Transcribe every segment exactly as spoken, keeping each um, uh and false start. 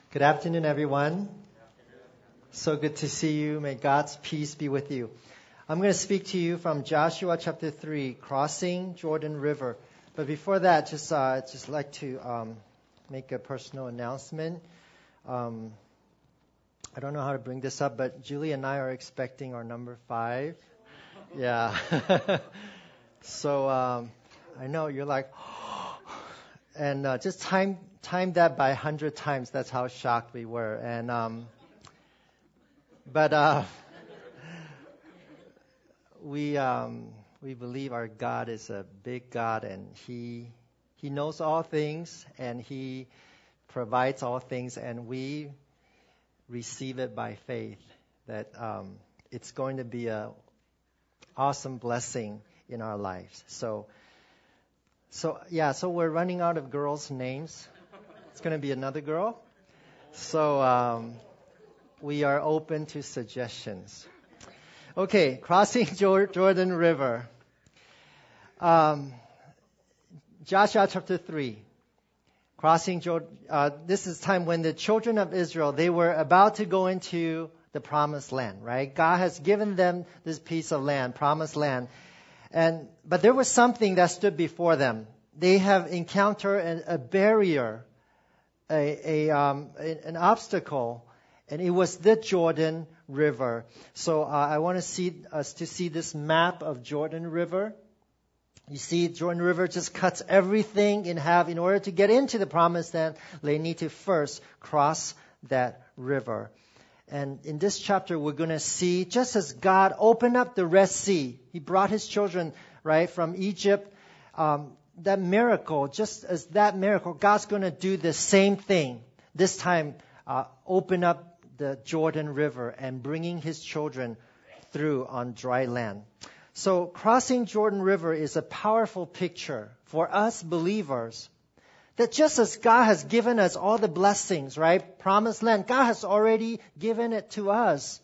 Good afternoon, everyone. So good to see you. May God's peace be with you. I'm going to speak to you from Joshua chapter three, crossing Jordan River. But before that, just uh, just like to um, make a personal announcement. Um, I don't know how to bring this up, but Julie and I are expecting our number five. Yeah. so um, I know you're like, and uh, just time time that by a hundred times. That's how shocked we were. And um, but uh, we um, we believe our God is a big God, and He He knows all things, and He provides all things, and we receive it by faith. That um, it's going to be a awesome blessing in our lives. So. So, yeah, so we're running out of girls' names. It's going to be another girl. So, um, we are open to suggestions. Okay, crossing Jordan River. Um, Joshua chapter three. Crossing Jordan, uh, this is time when the children of Israel, they were about to go into the promised land, right? God has given them this piece of land, promised land. And but there was something that stood before them. They have encountered an, a barrier, a, a um, an obstacle, and it was the Jordan River. So uh, I want to see us to see this map of Jordan River. You see, Jordan River just cuts everything in half. In order to get into the promised land, they need to first cross that river. And in this chapter, we're going to see, just as God opened up the Red Sea, He brought His children, right, from Egypt, um, that miracle, just as that miracle, God's going to do the same thing. This time, uh, open up the Jordan River and bringing His children through on dry land. So crossing Jordan River is a powerful picture for us believers. That just as God has given us all the blessings, right? Promised land, God has already given it to us.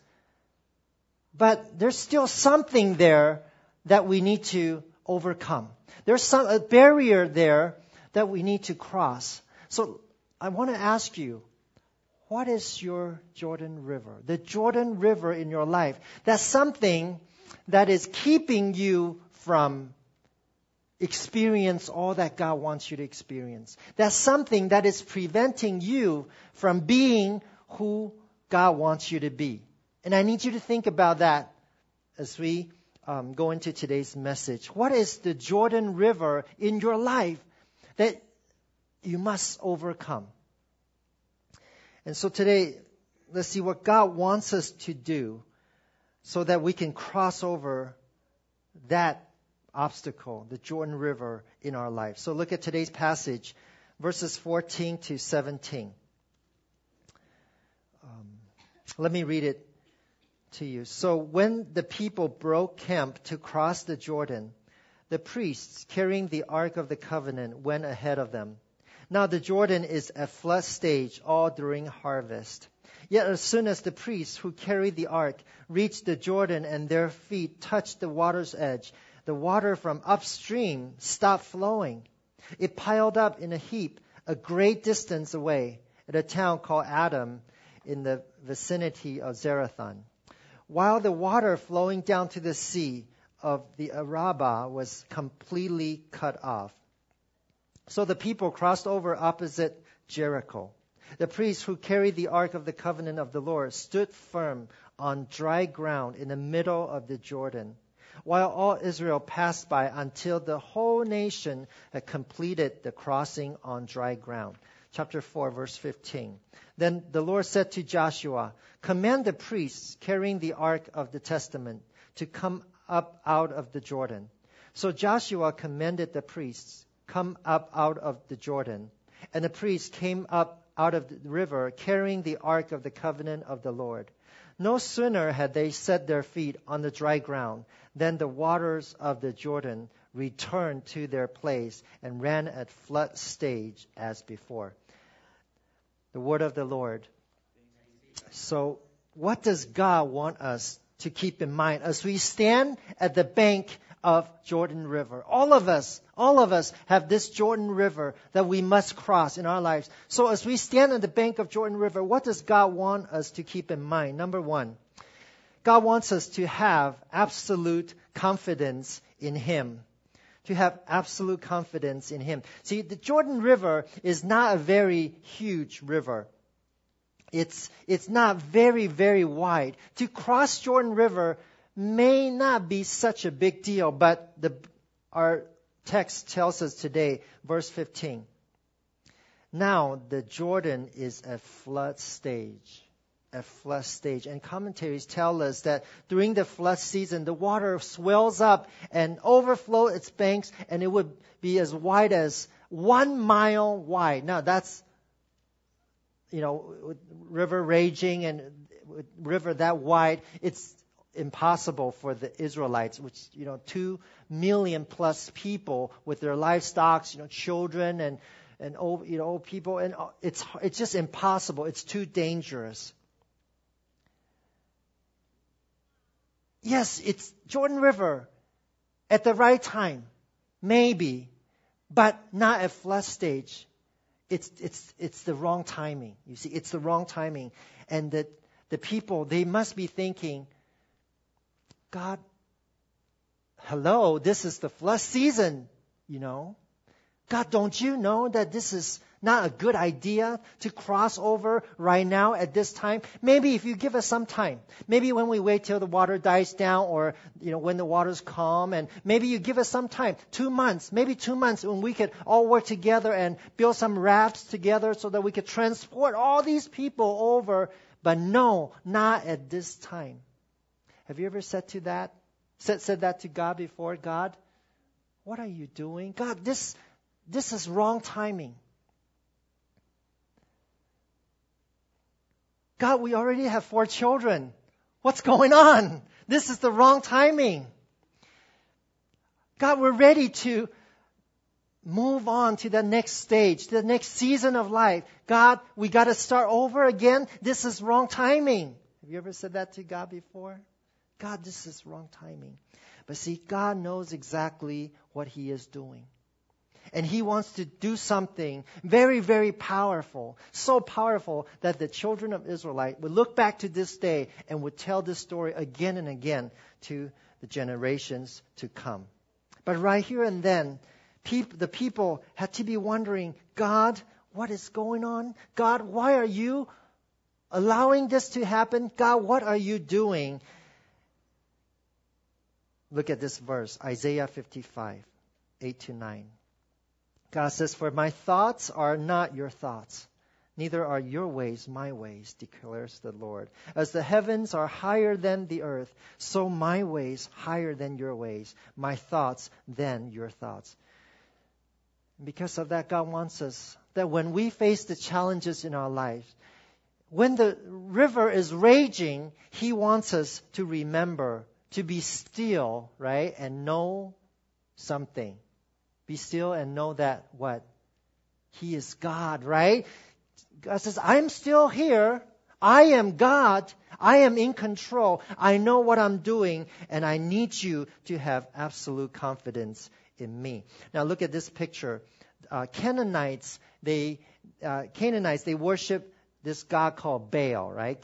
But there's still something there that we need to overcome. There's some a barrier there that we need to cross. So I want to ask you, what is your Jordan River? The Jordan River in your life. That's something that is keeping you from experience all that God wants you to experience. That's something that is preventing you from being who God wants you to be. And I need you to think about that as we um, go into today's message. What is the Jordan River in your life that you must overcome? And so today, let's see what God wants us to do so that we can cross over that obstacle, the Jordan River in our life. So look at today's passage, verses fourteen to seventeen. Um, let me read it to you. So when the people broke camp to cross the Jordan, the priests carrying the Ark of the Covenant went ahead of them. Now the Jordan is at flood stage all during harvest. Yet as soon as the priests who carried the ark reached the Jordan and their feet touched the water's edge, the water from upstream stopped flowing. It piled up in a heap a great distance away at a town called Adam in the vicinity of Zarethan, while the water flowing down to the sea of the Arabah was completely cut off. So the people crossed over opposite Jericho. The priests who carried the Ark of the Covenant of the Lord stood firm on dry ground in the middle of the Jordan, while all Israel passed by until the whole nation had completed the crossing on dry ground. Chapter four, verse fifteen. Then the Lord said to Joshua, "Command the priests carrying the Ark of the Testament to come up out of the Jordan." So Joshua commanded the priests, "Come up out of the Jordan." And the priests came up out of the river carrying the Ark of the Covenant of the Lord. No sooner had they set their feet on the dry ground than the waters of the Jordan returned to their place and ran at flood stage as before. The word of the Lord. So what does God want us to keep in mind as we stand at the bank of Jordan River. All of us, all of us have this Jordan River that we must cross in our lives. So as we stand on the bank of Jordan River, what does God want us to keep in mind? Number one, God wants us to have absolute confidence in Him. To have absolute confidence in Him. See, the Jordan River is not a very huge river. It's, it's not very, very wide. To cross Jordan River may not be such a big deal, but the, our text tells us today, verse fifteen. Now the Jordan is a flood stage. A flood stage. And commentaries tell us that during the flood season, the water swells up and overflows its banks, and it would be as wide as one mile wide. Now that's, you know, with river raging and with river that wide, it's impossible for the Israelites, which, you know, two million plus people with their livestock, you know, children and, and old, you know, old people. And it's, it's just impossible. It's too dangerous. Yes, it's Jordan River at the right time, maybe, but not at flood stage. It's, it's, it's the wrong timing. You see, it's the wrong timing. And the, the people, they must be thinking, God, hello, this is the flood season, you know. God, don't you know that this is not a good idea to cross over right now at this time? Maybe if you give us some time, maybe when we wait till the water dies down, or, you know, when the water's calm, and maybe you give us some time, two months, maybe two months when we could all work together and build some rafts together so that we could transport all these people over. But no, not at this time. Have you ever said to that, said, said that to God before? God, what are you doing? God, this, this is wrong timing. God, we already have four children. What's going on? This is the wrong timing. God, we're ready to move on to the next stage, to the next season of life. God, we got to start over again. This is wrong timing. Have you ever said that to God before? God, this is wrong timing. But see, God knows exactly what He is doing. And He wants to do something very, very powerful. So powerful that the children of Israel would look back to this day and would tell this story again and again to the generations to come. But right here and then, peop- the people had to be wondering, God, what is going on? God, why are you allowing this to happen? God, what are you doing? Look at this verse, Isaiah fifty-five, eight to nine. God says, for my thoughts are not your thoughts, neither are your ways my ways, declares the Lord. As the heavens are higher than the earth, so my ways higher than your ways, my thoughts than your thoughts. Because of that, God wants us that when we face the challenges in our life, when the river is raging, He wants us to remember to be still, right, and know something. Be still and know that what? He is God, right? God says, I'm still here. I am God. I am in control. I know what I'm doing, and I need you to have absolute confidence in me. Now look at this picture. Uh, Canaanites, they uh, Canaanites, they worship this god called Baal, right?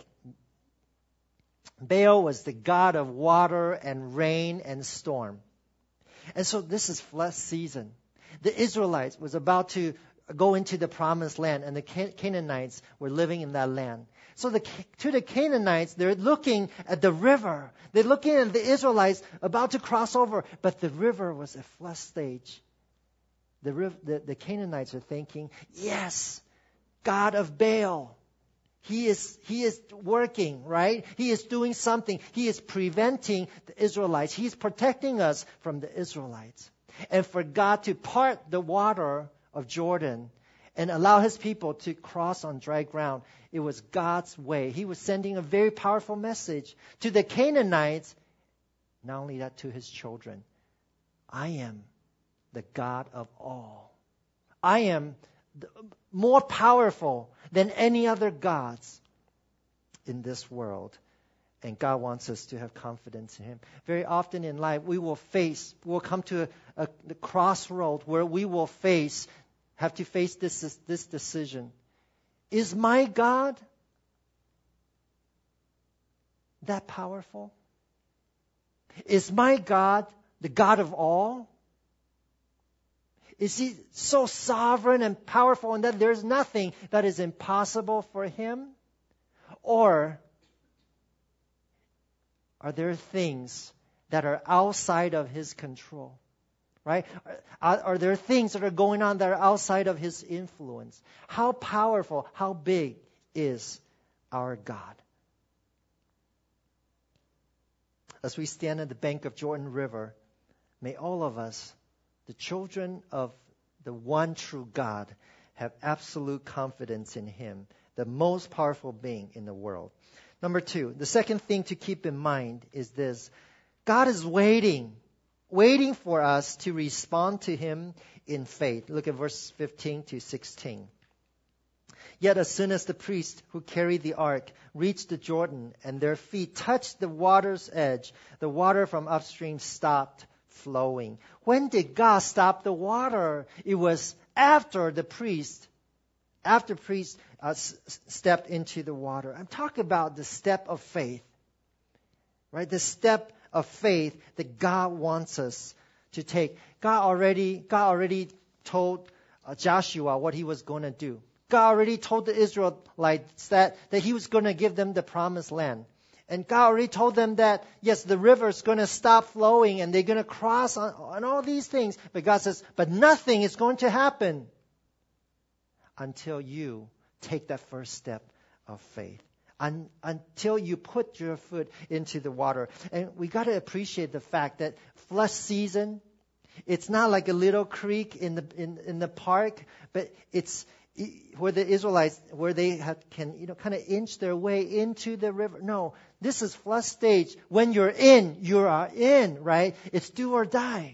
Baal was the god of water and rain and storm. And so this is flood season. The Israelites was about to go into the promised land, and the Canaanites were living in that land. So the, to the Canaanites, they're looking at the river. They're looking at the Israelites about to cross over, but the river was a flood stage. The, the, the Canaanites are thinking, yes, God of Baal. He is, he is working, right? He is doing something. He is preventing the Israelites. He is protecting us from the Israelites. And for God to part the water of Jordan and allow His people to cross on dry ground, it was God's way. He was sending a very powerful message to the Canaanites, not only that, to His children. I am the God of all. I am more powerful than any other gods in this world. And God wants us to have confidence in Him. Very often in life, we will face, we'll come to a, a the crossroad where we will face, have to face this, this, this decision. Is my God that powerful? Is my God the God of all? Is He so sovereign and powerful and that there's nothing that is impossible for Him? Or are there things that are outside of His control? Right? Are, are there things that are going on that are outside of His influence? How powerful, how big is our God? As we stand at the bank of Jordan River, may all of us, the children of the one true God, have absolute confidence in Him, the most powerful being in the world. Number two, the second thing to keep in mind is this. God is waiting, waiting for us to respond to Him in faith. Look at verse fifteen to sixteen. Yet as soon as the priests who carried the ark reached the Jordan and their feet touched the water's edge, the water from upstream stopped flowing. When did God stop the water? It was after the priest, after priests uh, s- stepped into the water. I'm talking about the step of faith, right? The step of faith that God wants us to take. God already, God already told uh, Joshua what He was going to do. God already told the Israelites that, that He was going to give them the promised land. And God already told them that, yes, the river is going to stop flowing and they're going to cross on, on all these things. But God says, but nothing is going to happen until you take that first step of faith. Un, until you put your foot into the water. And we got to appreciate the fact that flood season, it's not like a little creek in the in, in the park, but it's where the Israelites, where they have, can, you know, kind of inch their way into the river. No, this is flood stage. When you're in, you are in, right? It's do or die.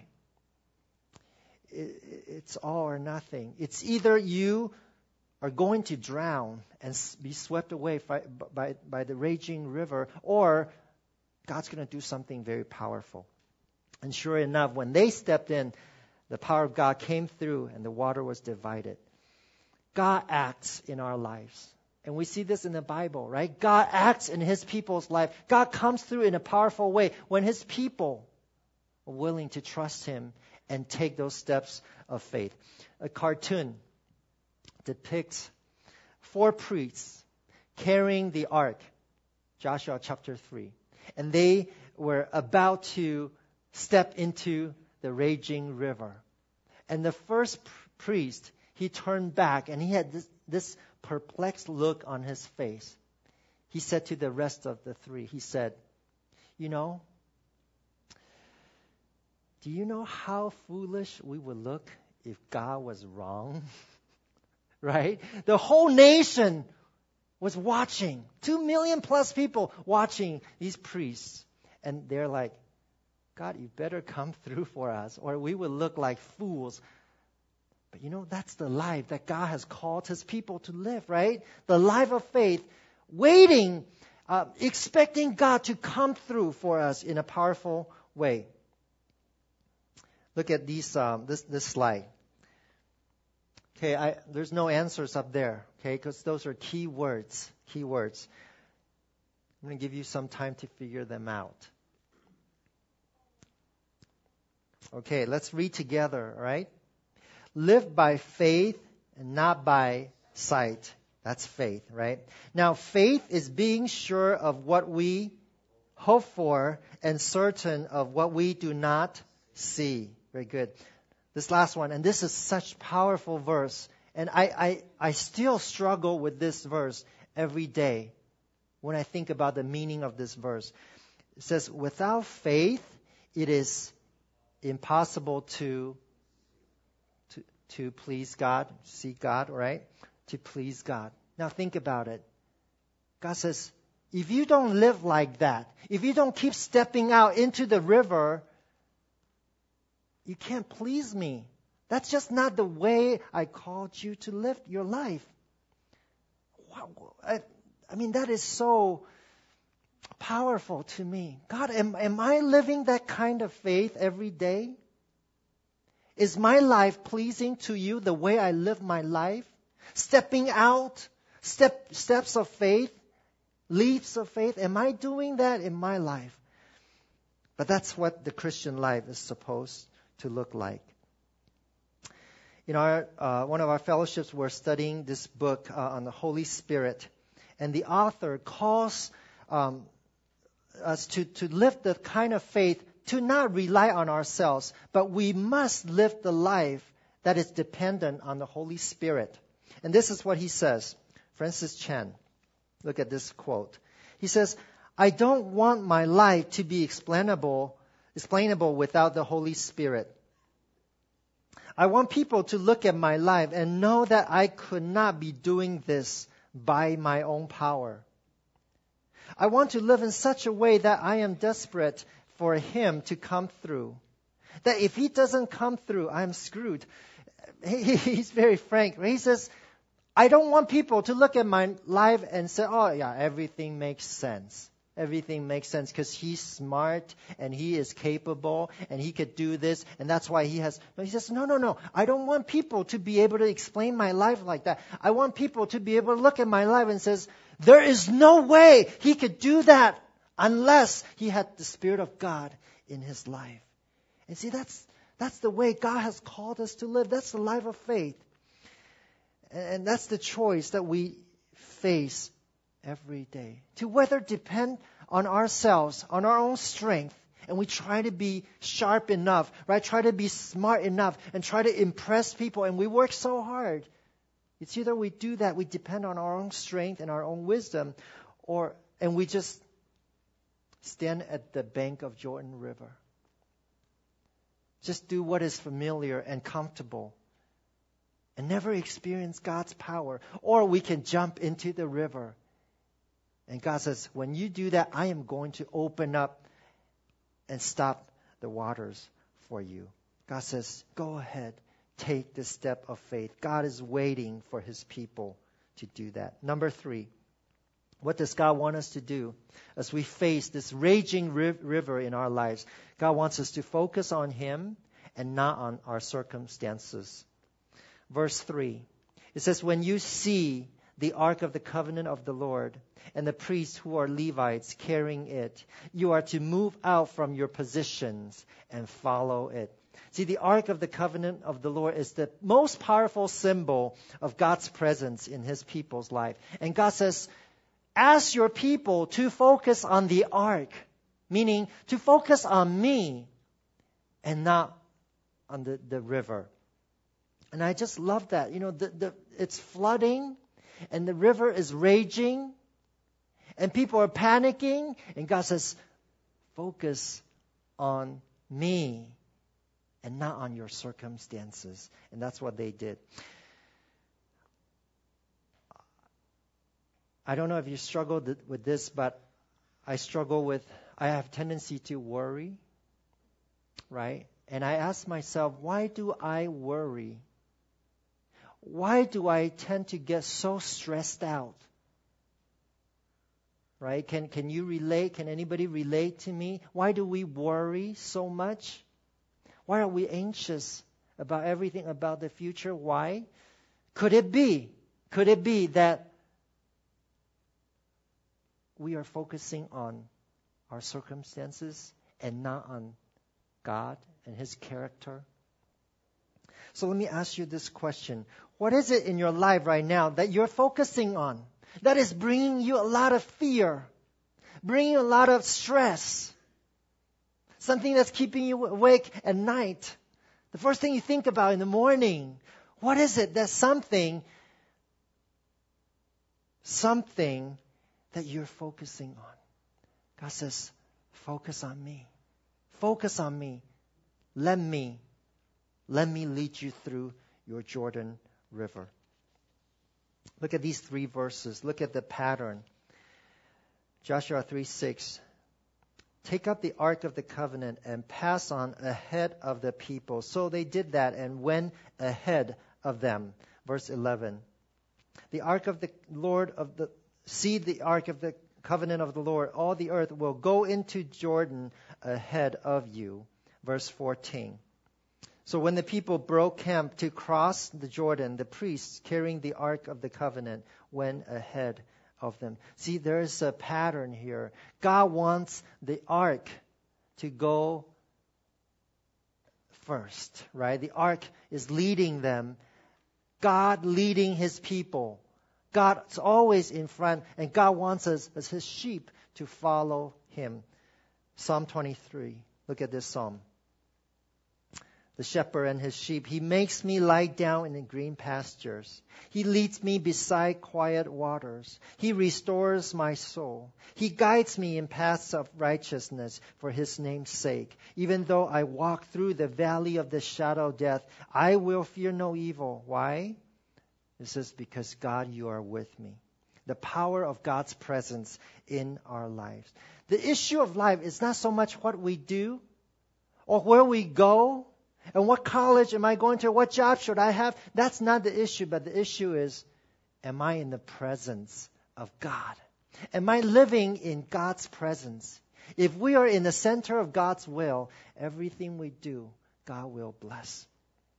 It, it's all or nothing. It's either you are going to drown and be swept away by, by, by the raging river, or God's going to do something very powerful. And sure enough, when they stepped in, the power of God came through and the water was divided. God acts in our lives. And we see this in the Bible, right? God acts in His people's life. God comes through in a powerful way when His people are willing to trust Him and take those steps of faith. A cartoon depicts four priests carrying the ark, Joshua chapter three. And they were about to step into the raging river. And the first pr- priest, he turned back and he had this, this perplexed look on his face. He said to the rest of the three, he said, you know, do you know how foolish we would look if God was wrong? Right? The whole nation was watching. Two million plus people watching these priests. And they're like, God, you better come through for us or we will look like fools. But you know, that's the life that God has called His people to live, right? The life of faith, waiting, uh, expecting God to come through for us in a powerful way. Look at these, um, this, this slide. Okay, I, there's no answers up there, okay, because those are key words, key words. I'm going to give you some time to figure them out. Okay, let's read together, all right? Live by faith and not by sight. That's faith, right? Now, faith is being sure of what we hope for and certain of what we do not see. Very good. This last one, and this is such powerful verse. And I, I, I still struggle with this verse every day when I think about the meaning of this verse. It says, without faith, it is impossible to To, to please God, seek God, right? To please God. Now think about it. God says, if you don't live like that, if you don't keep stepping out into the river, you can't please me. That's just not the way I called you to live your life. Wow. I, I mean, that is so powerful to me. God, am, am I living that kind of faith every day? Is my life pleasing to you the way I live my life? Stepping out, step, steps of faith, leaps of faith. Am I doing that in my life? But that's what the Christian life is supposed to look like. In our uh, one of our fellowships, we're studying this book uh, on the Holy Spirit, and the author calls um, us to, to live the kind of faith to not rely on ourselves, but we must live the life that is dependent on the Holy Spirit. And this is what he says. Francis Chan, look at this quote. He says, I don't want my life to be explainable, explainable without the Holy Spirit. I want people to look at my life and know that I could not be doing this by my own power. I want to live in such a way that I am desperate for Him to come through. That if He doesn't come through, I'm screwed. He, he's very frank. He says, I don't want people to look at my life and say, oh yeah, everything makes sense. Everything makes sense because he's smart and he is capable and he could do this and that's why he has... No, he says, no, no, no. I don't want people to be able to explain my life like that. I want people to be able to look at my life and says, there is no way he could do that unless he had the Spirit of God in his life. And see, that's that's the way God has called us to live. That's the life of faith. And, and that's the choice that we face every day. To whether depend on ourselves, on our own strength, and we try to be sharp enough, right? Try to be smart enough and try to impress people, and we work so hard. It's either we do that, we depend on our own strength and our own wisdom, or and we just stand at the bank of Jordan River. Just do what is familiar and comfortable and never experience God's power. Or we can jump into the river. And God says, when you do that, I am going to open up and stop the waters for you. God says, go ahead, take this step of faith. God is waiting for His people to do that. Number three, what does God want us to do as we face this raging river in our lives? God wants us to focus on Him and not on our circumstances. Verse three, it says, when you see the ark of the covenant of the Lord and the priests who are Levites carrying it, you are to move out from your positions and follow it. See, the ark of the covenant of the Lord is the most powerful symbol of God's presence in His people's life. And God says, ask your people to focus on the ark, meaning to focus on me and not on the, the river. And I just love that. You know, the, the, it's flooding and the river is raging and people are panicking. And God says, focus on me and not on your circumstances. And that's what they did. I don't know if you struggled with this, but I struggle with, I have tendency to worry, right? And I ask myself, why do I worry? Why do I tend to get so stressed out? Right? Can, can you relate? Can anybody relate to me? Why do we worry so much? Why are we anxious about everything about the future? Why? Could it be? Could it be that we are focusing on our circumstances and not on God and His character? So let me ask you this question. What is it in your life right now that you're focusing on that is bringing you a lot of fear, bringing you a lot of stress, something that's keeping you awake at night? The first thing you think about in the morning, what is it that's something, something that you're focusing on? God says, focus on me. Focus on me. Let me, let me lead you through your Jordan River. Look at these three verses. Look at the pattern. Joshua three six. Take up the ark of the covenant and pass on ahead of the people. So they did that and went ahead of them. Verse eleven. The ark of the Lord of the, see the ark of the covenant of the Lord, all the earth will go into Jordan ahead of you. Verse fourteen. So when the people broke camp to cross the Jordan, the priests carrying the Ark of the Covenant went ahead of them. See, there's a pattern here. God wants the Ark to go first, right? The Ark is leading them. God leading His people. God's always in front, and God wants us as His sheep to follow Him. Psalm twenty-three. Look at this psalm. The shepherd and his sheep. He makes me lie down in the green pastures. He leads me beside quiet waters. He restores my soul. He guides me in paths of righteousness for His name's sake. Even though I walk through the valley of the shadow of death, I will fear no evil. Why? It says, because God, you are with me. The power of God's presence in our lives. The issue of life is not so much what we do or where we go, and what college am I going to? What job should I have? That's not the issue. But the issue is, am I in the presence of God? Am I living in God's presence? If we are in the center of God's will, everything we do, God will bless.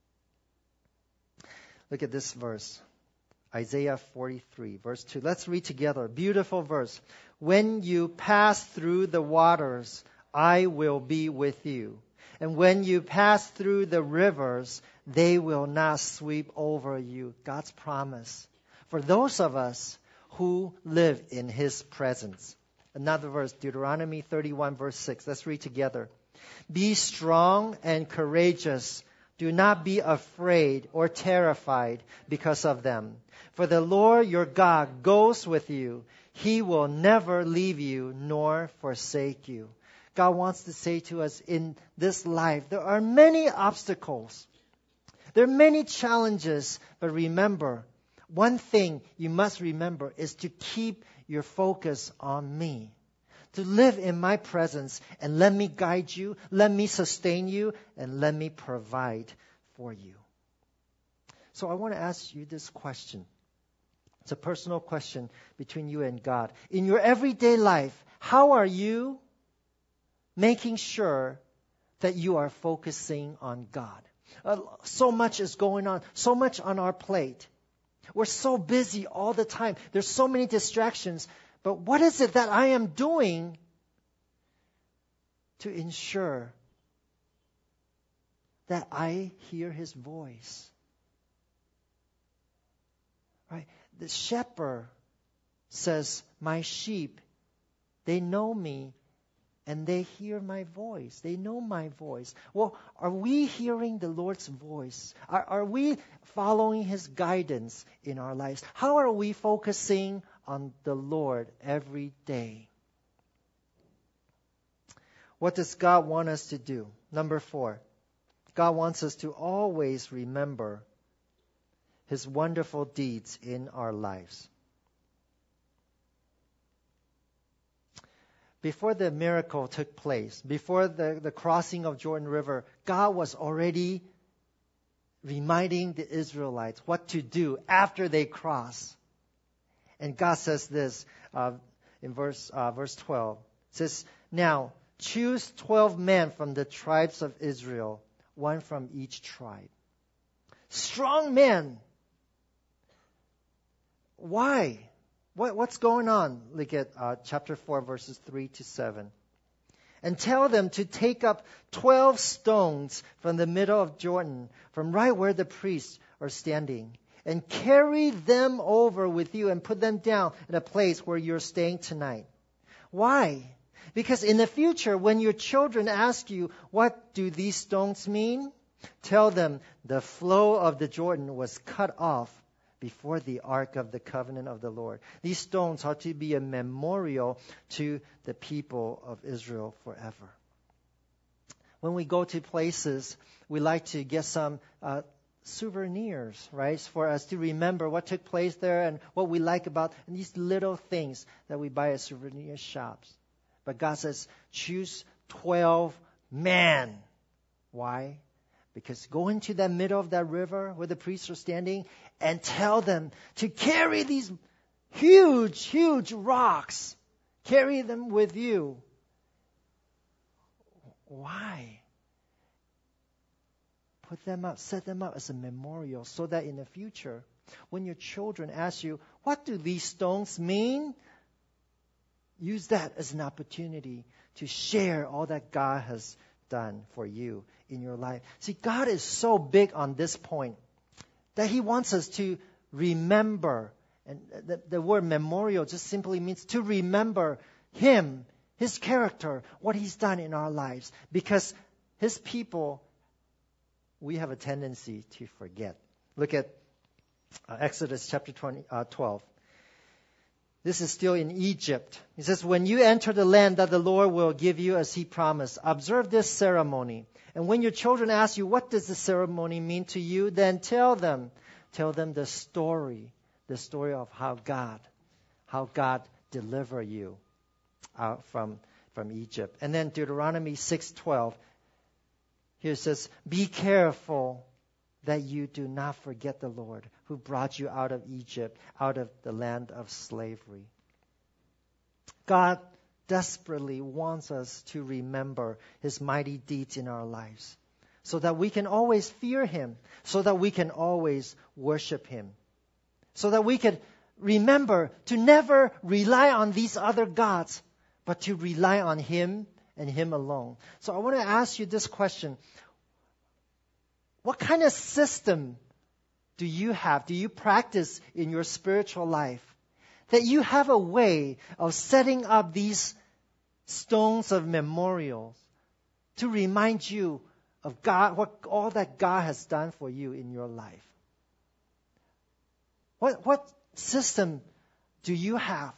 Look at this verse. Isaiah forty-three, verse two. Let's read together. Beautiful verse. When you pass through the waters, I will be with you. And when you pass through the rivers, they will not sweep over you. God's promise for those of us who live in His presence. Another verse, Deuteronomy thirty-one, verse six. Let's read together. Be strong and courageous. Do not be afraid or terrified because of them. For the Lord your God goes with you. He will never leave you nor forsake you. God wants to say to us in this life, there are many obstacles. There are many challenges. But remember, one thing you must remember is to keep your focus on me. To live in my presence and let me guide you, let me sustain you, and let me provide for you. So I want to ask you this question. It's a personal question between you and God. In your everyday life, how are you making sure that you are focusing on God? Uh, so much is going on, so much on our plate. We're so busy all the time. There's so many distractions. But what is it that I am doing to ensure that I hear His voice? Right? The shepherd says, my sheep, they know me and they hear my voice. They know my voice. Well, are we hearing the Lord's voice? Are, are we following His guidance in our lives? How are we focusing on the Lord every day? What does God want us to do? Number four, God wants us to always remember His wonderful deeds in our lives. Before the miracle took place, before the, the crossing of Jordan River, God was already reminding the Israelites what to do after they cross. And God says this uh, in verse uh, verse twelve. It says, now choose twelve men from the tribes of Israel, one from each tribe. Strong men. Why? What, what's going on? Look at uh, chapter four, verses three to seven. And tell them to take up twelve stones from the middle of Jordan, from right where the priests are standing, and carry them over with you and put them down in a place where you're staying tonight. Why? Because in the future, when your children ask you, what do these stones mean? Tell them the flow of the Jordan was cut off before the Ark of the Covenant of the Lord. These stones are to be a memorial to the people of Israel forever. When we go to places, we like to get some uh, souvenirs, right? For us to remember what took place there and what we like about and these little things that we buy at souvenir shops. But God says, choose twelve men. Why? Because go into the middle of that river where the priests are standing and tell them to carry these huge, huge rocks. Carry them with you. Why? Put them up, set them up as a memorial so that in the future, when your children ask you, what do these stones mean? Use that as an opportunity to share all that God has done for you in your life. See, God is so big on this point that He wants us to remember. And the, the word memorial just simply means to remember Him, His character, what He's done in our lives. Because His people, we have a tendency to forget. Look at uh, Exodus chapter twenty, uh, twelve. This is still in Egypt. It says, when you enter the land that the Lord will give you as He promised, observe this ceremony. And when your children ask you, what does the ceremony mean to you? Then tell them. Tell them the story. The story of how God, how God delivered you out from, from Egypt. And then Deuteronomy six twelve. Here it says, be careful that you do not forget the Lord who brought you out of Egypt, out of the land of slavery. God desperately wants us to remember His mighty deeds in our lives so that we can always fear Him, so that we can always worship Him, so that we can remember to never rely on these other gods, but to rely on Him and Him alone. So I want to ask you this question. What kind of system do you have, do you practice in your spiritual life that you have a way of setting up these stones of memorials to remind you of God, what all that God has done for you in your life? What, what system do you have?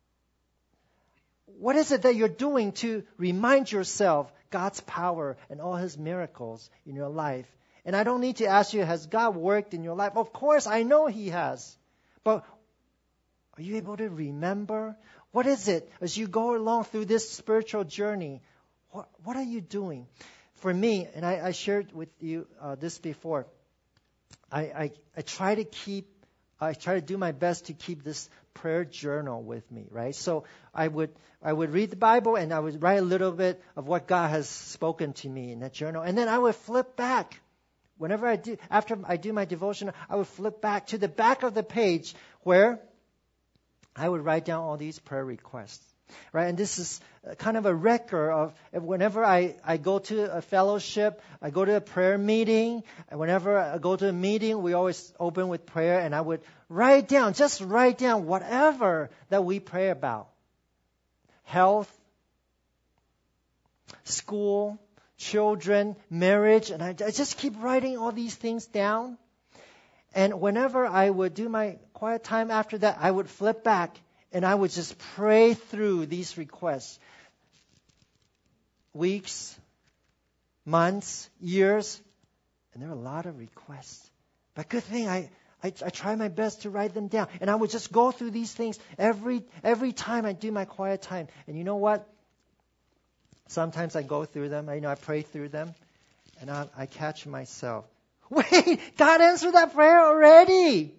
What is it that you're doing to remind yourself God's power and all His miracles in your life? And I don't need to ask you, has God worked in your life? Of course, I know He has. But are you able to remember? What is it as you go along through this spiritual journey? What, what are you doing? For me, and I, I shared with you uh, this before, I, I, I try to keep, I try to do my best to keep this prayer journal with me, right? So I would I would read the Bible and I would write a little bit of what God has spoken to me in that journal. And then I would flip back. Whenever I do, after I do my devotion, I would flip back to the back of the page where I would write down all these prayer requests, right? And this is kind of a record of whenever I, I go to a fellowship, I go to a prayer meeting, and whenever I go to a meeting, we always open with prayer, and I would write down, just write down whatever that we pray about. Health, school, children, marriage, and I, I just keep writing all these things down. And whenever I would do my quiet time after that, I would flip back and I would just pray through these requests. Weeks, months, years, and there are a lot of requests. But good thing I, I, I try my best to write them down. And I would just go through these things every every time I do my quiet time. And you know what? Sometimes I go through them, you know, I pray through them, and I, I catch myself. Wait, God answered that prayer already.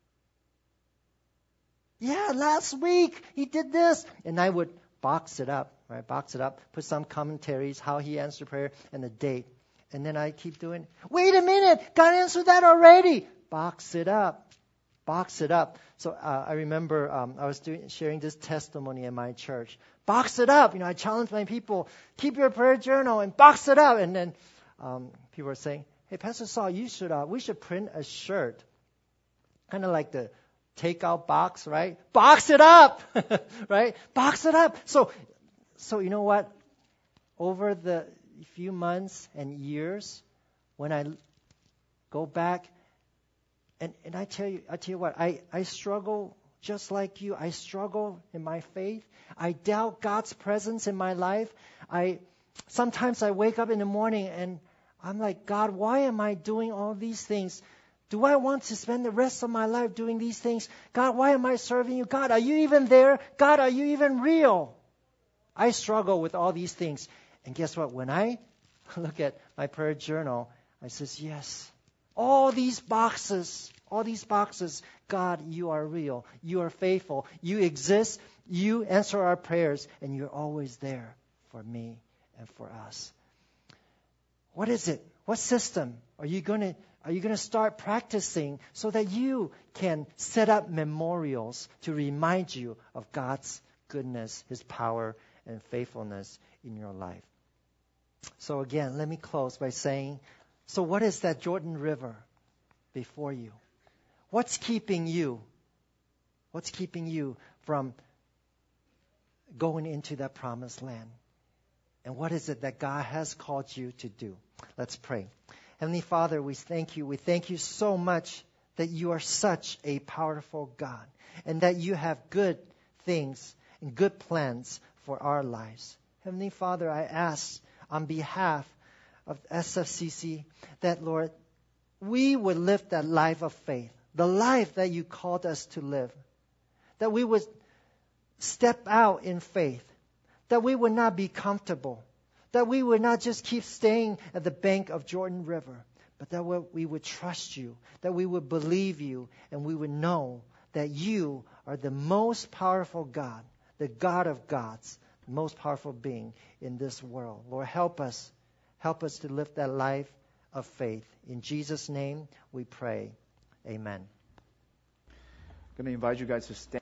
Yeah, last week He did this. And I would box it up, right? Box it up, put some commentaries, how He answered prayer, and the date. And then I keep doing, wait a minute, God answered that already. Box it up. Box it up. So uh, I remember um, I was doing, sharing this testimony in my church. Box it up. You know, I challenge my people, keep your prayer journal and box it up. And then um, people are saying, hey, Pastor Saul, you should, uh, we should print a shirt. Kind of like the takeout box, right? Box it up, right? Box it up. So, so you know what? Over the few months and years, when I go back, and, and I tell you, I tell you what, I, I struggle just like you. I struggle in my faith. I doubt God's presence in my life. I sometimes I wake up in the morning and I'm like, God, why am I doing all these things? Do I want to spend the rest of my life doing these things? God, why am I serving you? God, are you even there? God, are you even real? I struggle with all these things. And guess what? When I look at my prayer journal, I says, yes, all these boxes, all these boxes, God, you are real. You are faithful. You exist. You answer our prayers, and you're always there for me and for us. What is it? What system are you going to are you going to start practicing so that you can set up memorials to remind you of God's goodness, His power, and faithfulness in your life? So again, let me close by saying, so what is that Jordan River before you? What's keeping you? What's keeping you from going into that promised land? And what is it that God has called you to do? Let's pray. Heavenly Father, we thank you. We thank you so much that you are such a powerful God and that you have good things and good plans for our lives. Heavenly Father, I ask on behalf of S F C C that, Lord, we would live that life of faith, the life that you called us to live, that we would step out in faith, that we would not be comfortable, that we would not just keep staying at the bank of Jordan River, but that we would trust you, that we would believe you, and we would know that you are the most powerful God, the God of gods, the most powerful being in this world. Lord, help us. Help us to live that life of faith. In Jesus' name we pray. Amen. I'm going to invite you guys to stand.